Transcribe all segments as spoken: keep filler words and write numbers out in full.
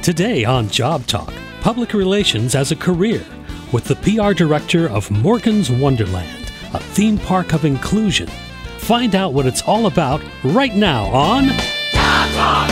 Today on Job Talk, Public Relations as a Career, with the P R Director of Morgan's Wonderland, a theme park of inclusion. Find out what it's all about right now on Job Talk!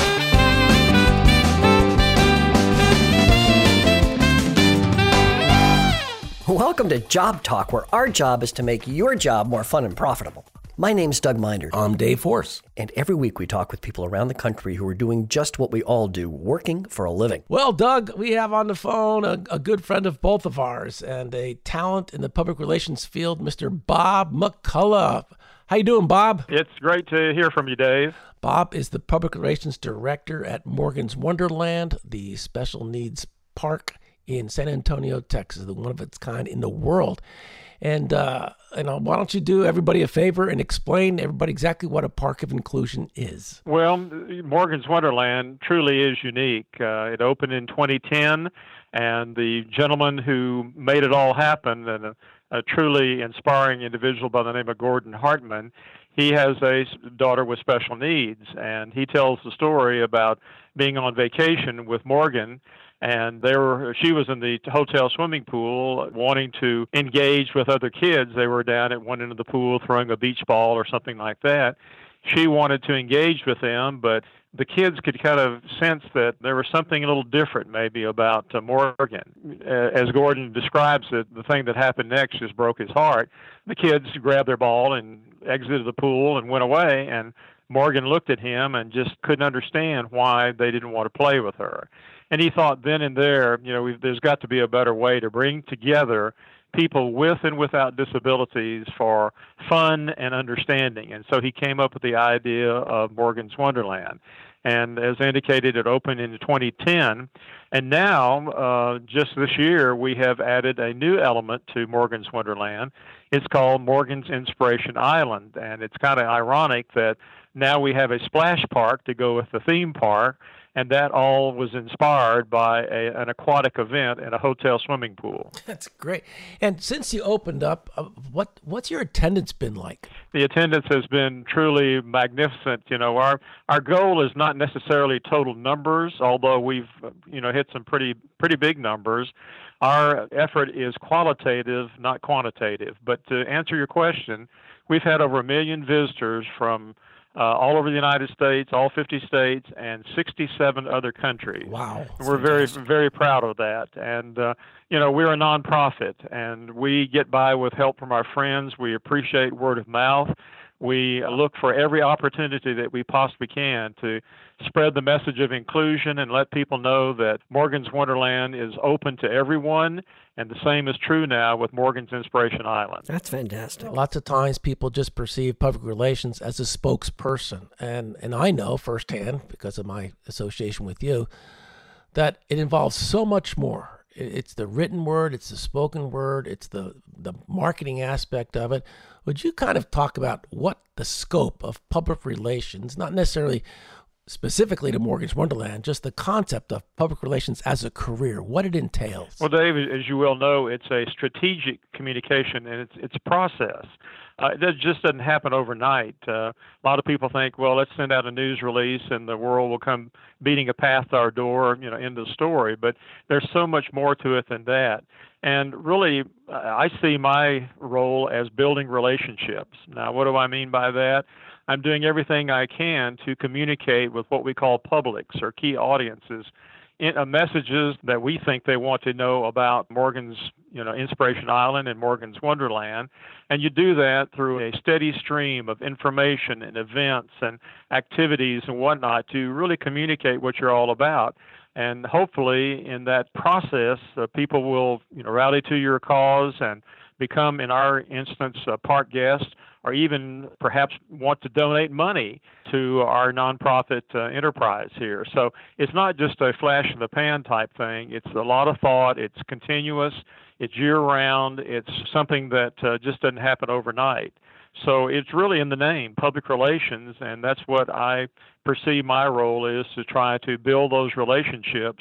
Welcome to Job Talk, where our job is to make your job more fun and profitable. My name's Doug Mindert. I'm Dave Force. And every week we talk with people around the country who are doing just what we all do, working for a living. Well, Doug, we have on the phone a, a good friend of both of ours and a talent in the public relations field, Mister Bob McCullough. How you doing, Bob? It's great to hear from you, Dave. Bob is the Public Relations Director at Morgan's Wonderland, the special needs park in San Antonio, Texas, the one of its kind in the world. And uh, you know, why don't you do everybody a favor and explain to everybody exactly what a park of inclusion is? Well, Morgan's Wonderland truly is unique. Uh, it opened in twenty ten, and the gentleman who made it all happen, and a, a truly inspiring individual by the name of Gordon Hartman, he has a daughter with special needs, and he tells the story about being on vacation with Morgan. And they were, she was in the hotel swimming pool wanting to engage with other kids. They were down at one end of the pool throwing a beach ball or something like that. She wanted to engage with them, but the kids could kind of sense that there was something a little different maybe about uh, Morgan. As Gordon describes it, the thing that happened next just broke his heart. The kids grabbed their ball and exited the pool and went away, and Morgan looked at him and just couldn't understand why they didn't want to play with her. And he thought then and there, you know, we've, there's got to be a better way to bring together people with and without disabilities for fun and understanding. And so he came up with the idea of Morgan's Wonderland. And as indicated, it opened in twenty ten. And now, uh, just this year, we have added a new element to Morgan's Wonderland. It's called Morgan's Inspiration Island. And it's kind of ironic that now we have a splash park to go with the theme park. And that all was inspired by a, an aquatic event in a hotel swimming pool. That's great. And since you opened up, uh, what what's your attendance been like? The attendance has been truly magnificent. You know, our our goal is not necessarily total numbers, although we've you know hit some pretty pretty big numbers. Our effort is qualitative, not quantitative. But to answer your question, we've had over a million visitors from Uh, all over the United States, all fifty states, and sixty-seven other countries. Wow. We're very, very proud of that. And, uh, you know, we're a nonprofit, and we get by with help from our friends. We appreciate word of mouth. We look for every opportunity that we possibly can to spread the message of inclusion and let people know that Morgan's Wonderland is open to everyone, and the same is true now with Morgan's Inspiration Island. That's fantastic. Lots of times people just perceive public relations as a spokesperson, and, and I know firsthand, because of my association with you, that it involves so much more. It's the written word, it's the spoken word, it's the, the marketing aspect of it. Would you kind of talk about what the scope of public relations, not necessarily specifically to Morgan's Wonderland, just the concept of public relations as a career, what it entails? Well, Dave, as you well know, it's a strategic communication, and it's it's a process. Uh, it just doesn't happen overnight. Uh, a lot of people think, well, let's send out a news release and the world will come beating a path to our door, you know, end of the story. But there's so much more to it than that. And really, I see my role as building relationships. Now, what do I mean by that? I'm doing everything I can to communicate with what we call publics or key audiences, in, uh, messages that we think they want to know about Morgan's, you know, Inspiration Island and Morgan's Wonderland. And you do that through a steady stream of information and events and activities and whatnot to really communicate what you're all about. And hopefully in that process, uh, people will, you know, rally to your cause and become, in our instance, a park guest, or even perhaps want to donate money to our nonprofit uh, enterprise here. So it's not just a flash in the pan type thing. It's a lot of thought. It's continuous. It's year-round. It's something that uh, just doesn't happen overnight. So it's really in the name, public relations, and that's what I perceive my role is, to try to build those relationships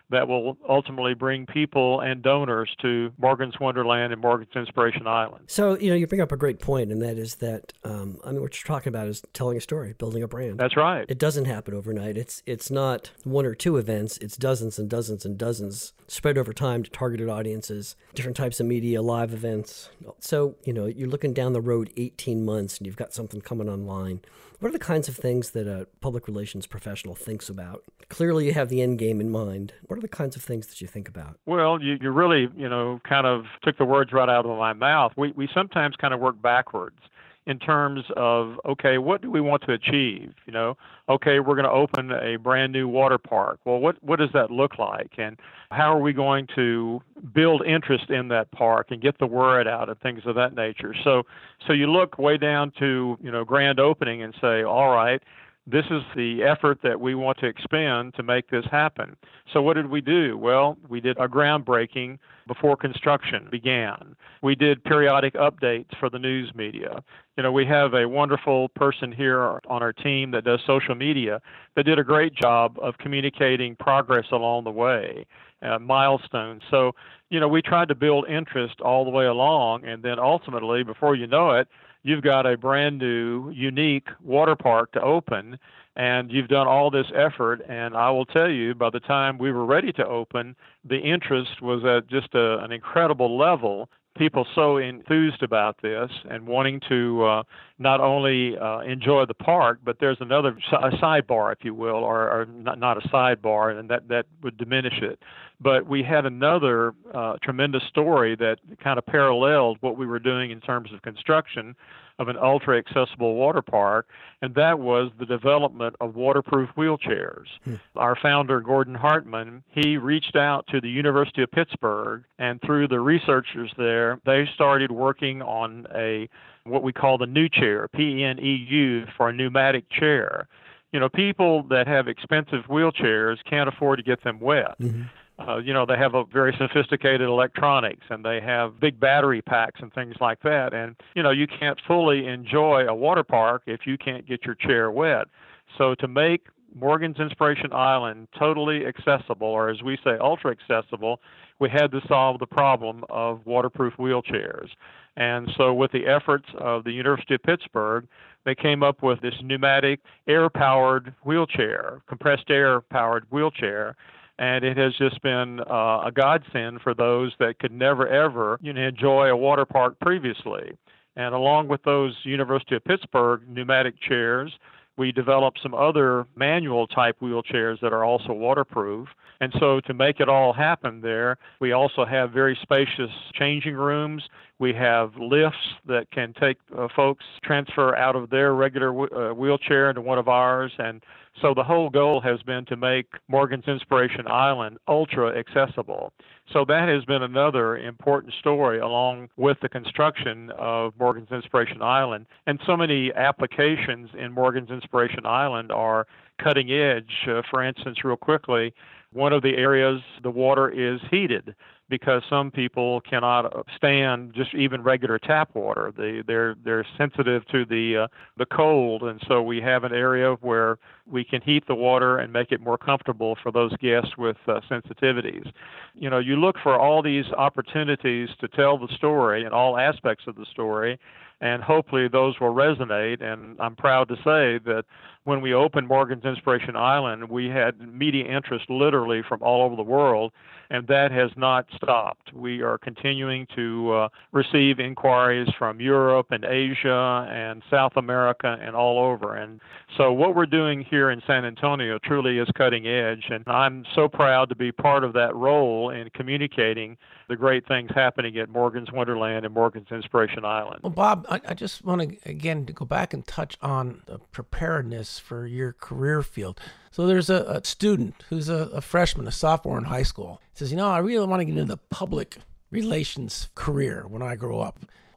that will ultimately bring people and donors to Morgan's Wonderland and Morgan's Inspiration Island. So, you know, you bring up a great point, and that is that, um, I mean, what you're talking about is telling a story, building a brand. That's right. It doesn't happen overnight. It's it's not one or two events. It's dozens and dozens and dozens spread over time to targeted audiences, different types of media, live events. So, you know, you're looking down the road eighteen months and you've got something coming online. What are the kinds of things that a public relations professional thinks about? Clearly, you have the end game in mind. What are the kinds of things that you think about? Well, you, you really, you know, kind of took the words right out of my mouth. We we sometimes kind of work backwards in terms of, okay, what do we want to achieve? You know, okay, we're going to open a brand new water park. Well, what, what does that look like? And how are we going to build interest in that park and get the word out and things of that nature? So, so you look way down to, you know, grand opening and say, all right, this is the effort that we want to expend to make this happen. So what did we do? Well, we did a groundbreaking before construction began. We did periodic updates for the news media. You know, we have a wonderful person here on our team that does social media that did a great job of communicating progress along the way, uh, milestones. So, you know, we tried to build interest all the way along, and then ultimately, before you know it, you've got a brand new, unique water park to open, and you've done all this effort. And I will tell you, by the time we were ready to open, the interest was at just a, an incredible level. People so enthused about this and wanting to uh, not only uh, enjoy the park, but there's another a sidebar, if you will, or, or not, not a sidebar, and that, that would diminish it. But we had another uh, tremendous story that kind of paralleled what we were doing in terms of construction of an ultra-accessible water park, and that was the development of waterproof wheelchairs. Hmm. Our founder, Gordon Hartman, he reached out to the University of Pittsburgh, and through the researchers there, they started working on a what we call the New Chair, P E N E U, for a pneumatic chair. You know, people that have expensive wheelchairs can't afford to get them wet. Mm-hmm. Uh, you know, they have a very sophisticated electronics, and they have big battery packs and things like that. And, you know, you can't fully enjoy a water park if you can't get your chair wet. So to make Morgan's Inspiration Island totally accessible, or as we say, ultra accessible, we had to solve the problem of waterproof wheelchairs. And so with the efforts of the University of Pittsburgh, they came up with this pneumatic air-powered wheelchair, compressed air-powered wheelchair. And it has just been uh, a godsend for those that could never, ever, you know, enjoy a water park previously. And along with those University of Pittsburgh pneumatic chairs, we developed some other manual type wheelchairs that are also waterproof. And so to make it all happen there, we also have very spacious changing rooms. We have lifts that can take uh, folks, transfer out of their regular w- uh, wheelchair into one of ours. And so the whole goal has been to make Morgan's Inspiration Island ultra accessible. So that has been another important story along with the construction of Morgan's Inspiration Island. And so many applications in Morgan's Inspiration Island are cutting edge. Uh, for instance, real quickly, one of the areas, the water is heated because some people cannot stand just even regular tap water. They, they're they're sensitive to the uh, the cold, and so we have an area where we can heat the water and make it more comfortable for those guests with uh, sensitivities. You know, you look for all these opportunities to tell the story and all aspects of the story, and hopefully those will resonate. And I'm proud to say that when we opened Morgan's Inspiration Island, we had media interest literally from all over the world, and that has not stopped. We are continuing to uh, receive inquiries from Europe and Asia and South America and all over. And so what we're doing here in San Antonio truly is cutting edge, and I'm so proud to be part of that role in communicating the great things happening at Morgan's Wonderland and Morgan's Inspiration Island. Well, Bob, I, I just want to, again, to go back and touch on the preparedness for your career field. So there's a, a student who's a, a freshman, a sophomore in high school. He says, you know, I really want to get into the public relations career when I grow up.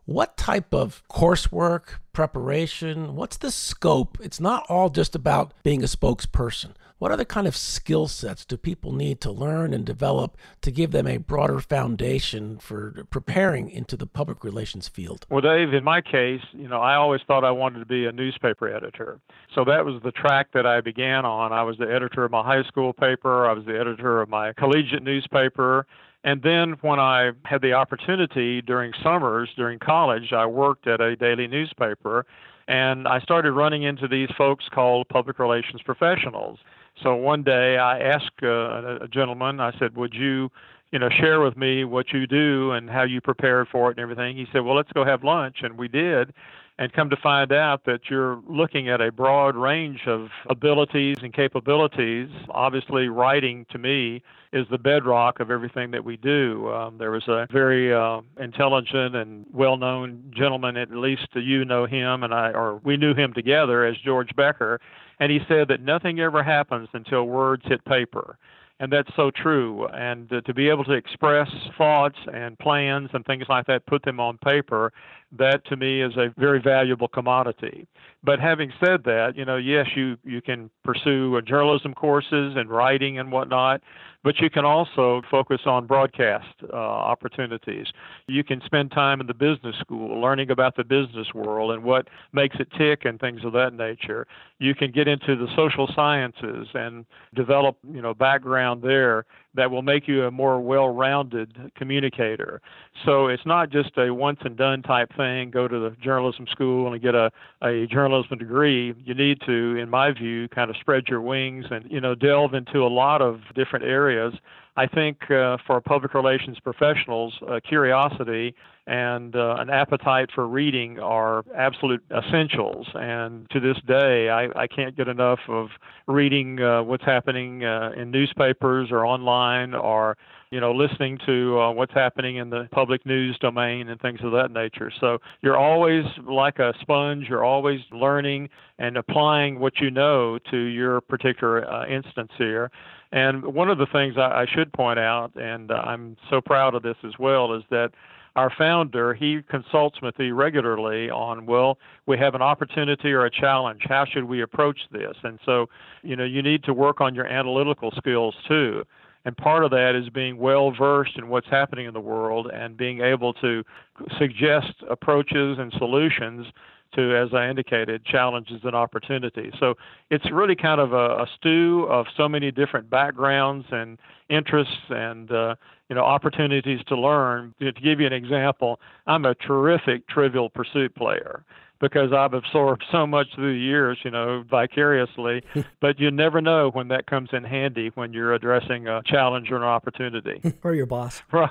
What type of coursework, preparation, what's the scope? It's not all just about being a spokesperson. What other kind of skill sets do people need to learn and develop to give them a broader foundation for preparing into the public relations field? Well, Dave, in my case, you know, I always thought I wanted to be a newspaper editor. So that was the track that I began on. I was the editor of my high school paper. I was the editor of my collegiate newspaper. And then when I had the opportunity during summers, during college, I worked at a daily newspaper, and I started running into these folks called public relations professionals. So one day I asked uh, a gentleman, I said, would you, you know, share with me what you do and how you prepared for it and everything? He said, well, let's go have lunch. And we did. And come to find out that you're looking at a broad range of abilities and capabilities. Obviously, writing to me is the bedrock of everything that we do. Um, there was a very uh, intelligent and well-known gentleman, at least you know him, and I, or we knew him together as George Becker, and he said that nothing ever happens until words hit paper. And that's so true. And uh, to be able to express thoughts and plans and things like that, put them on paper, that to me is a very valuable commodity. But having said that, you know, yes, you, you can pursue uh, journalism courses and writing and whatnot, but you can also focus on broadcast uh, opportunities. You can spend time in the business school learning about the business world and what makes it tick and things of that nature. You can get into the social sciences and develop, you know, background there that will make you a more well-rounded communicator. So it's not just a once-and-done type thing, go to the journalism school and get a, a journalism degree. You need to, in my view, kind of spread your wings and, you know, delve into a lot of different areas. I think uh, for public relations professionals, uh, curiosity and uh, an appetite for reading are absolute essentials. And to this day, I, I can't get enough of reading uh, what's happening uh, in newspapers or online, or you know, listening to uh, what's happening in the public news domain and things of that nature. So you're always like a sponge. You're always learning and applying what you know to your particular uh, instance here. And one of the things I, I should point out, and uh, I'm so proud of this as well, is that our founder, he consults with me regularly on, well, we have an opportunity or a challenge. How should we approach this? And so, you know, you need to work on your analytical skills too. And part of that is being well-versed in what's happening in the world and being able to suggest approaches and solutions to, as I indicated, challenges and opportunities. So it's really kind of a, a stew of so many different backgrounds and interests and, uh, you know, opportunities to learn. To give you an example, I'm a terrific Trivial Pursuit player, because I've absorbed so much through the years, you know, vicariously, but you never know when that comes in handy when you're addressing a challenge or an opportunity. Or your boss. Right.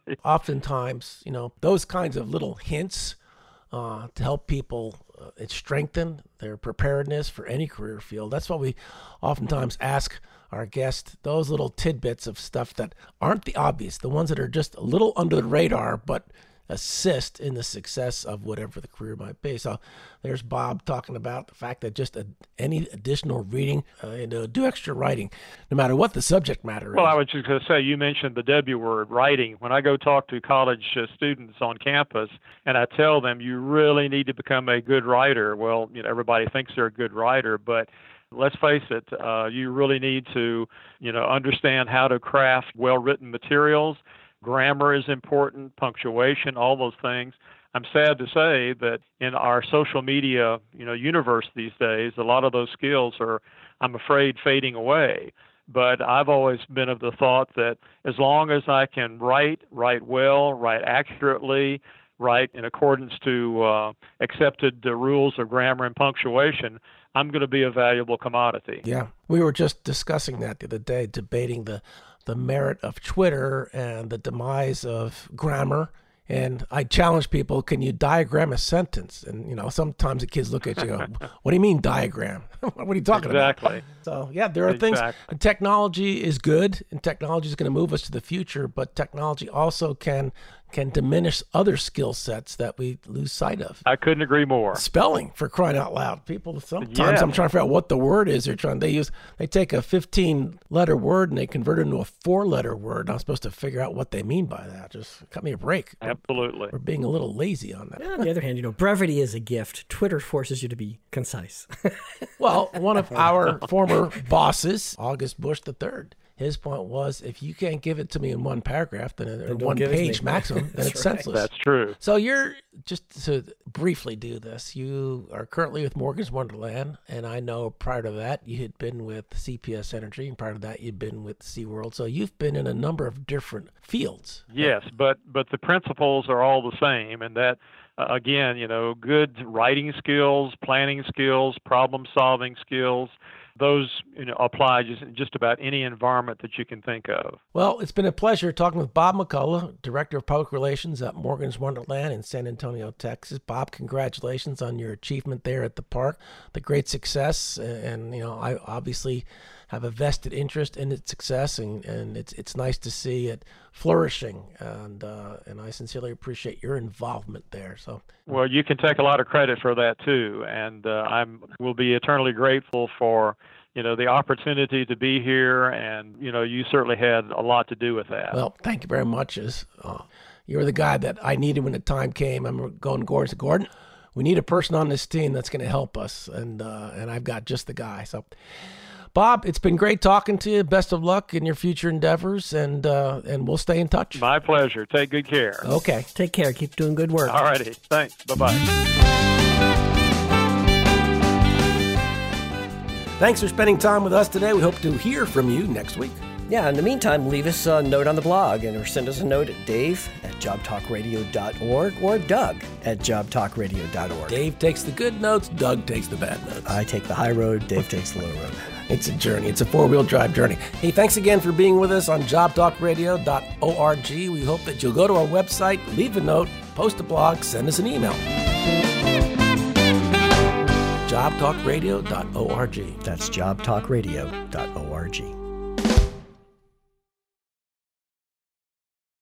Oftentimes, you know, those kinds of little hints uh, to help people uh, strengthen their preparedness for any career field. That's what we oftentimes ask our guests, those little tidbits of stuff that aren't the obvious, the ones that are just a little under the radar, but assist in the success of whatever the career might be. So there's Bob talking about the fact that just a, any additional reading, uh, and uh, do extra writing, no matter what the subject matter well, is. I was just going to say, you mentioned the W word, writing. When I go talk to college uh, students on campus and I tell them you really need to become a good writer, well, you know, everybody thinks they're a good writer, but let's face it, uh, you really need to, you know, understand how to craft well-written materials. Grammar is important, punctuation, all those things. I'm sad to say that in our social media, you know, universe these days, a lot of those skills are, I'm afraid, fading away. But I've always been of the thought that as long as I can write, write well, write accurately, write in accordance to uh, accepted uh, rules of grammar and punctuation, I'm going to be a valuable commodity. Yeah, we were just discussing that the other day, debating the the merit of Twitter and the demise of grammar. And I challenge people, can you diagram a sentence? And, you know, sometimes the kids look at you and go, what do you mean diagram? What are you talking exactly. about? So, yeah, there are exactly. things. Technology is good, and technology is going to move us to the future, but technology also can can diminish other skill sets that we lose sight of. I couldn't agree more. Spelling, for crying out loud. People, sometimes Yes. I'm trying to figure out what the word is they're trying. They use, they take a fifteen letter word and they convert it into a four letter word. I'm supposed to figure out what they mean by that. Just cut me a break. Absolutely. We're being a little lazy on that. On the other hand, you know, brevity is a gift. Twitter forces you to be concise. Well, one of our former bosses, August Bush the third, his point was, if you can't give it to me in one paragraph, then or don't one give it to page me. maximum, then That's it's right. senseless. That's true. So you're, just to briefly do this, you are currently with Morgan's Wonderland, and I know prior to that you had been with C P S Energy, and prior to that you'd been with SeaWorld. So you've been in a number of different fields. Yes, but but the principles are all the same, and that uh, again, you know, good writing skills, planning skills, problem-solving skills. Those, you know, apply just just about any environment that you can think of. Well, it's been a pleasure talking with Bob McCullough, Director of Public Relations at Morgan's Wonderland in San Antonio, Texas. Bob, congratulations on your achievement there at the park, the great success, and, and you know, I obviously have a vested interest in its success, and, and it's it's nice to see it flourishing, and uh, and I sincerely appreciate your involvement there. So, well, you can take a lot of credit for that too, and uh, I'm will be eternally grateful for, you know, the opportunity to be here, and you know, you certainly had a lot to do with that. Well, thank you very much. As uh, you're the guy that I needed when the time came. I'm going to Gordon. Gordon, we need a person on this team that's going to help us, and uh, and I've got just the guy. So, Bob, it's been great talking to you. Best of luck in your future endeavors, and uh, and we'll stay in touch. My pleasure. Take good care. Okay. Take care. Keep doing good work. All righty. Thanks. Bye-bye. Thanks for spending time with us today. We hope to hear from you next week. Yeah, in the meantime, leave us a note on the blog and or send us a note at Dave at job talk radio dot org or Doug at job talk radio dot org. Dave takes the good notes, Doug takes the bad notes. I take the high road, Dave takes the low road. It's a journey. It's a four-wheel drive journey. Hey, thanks again for being with us on job talk radio dot org. We hope that you'll go to our website, leave a note, post a blog, send us an email. job talk radio dot org. That's job talk radio dot org.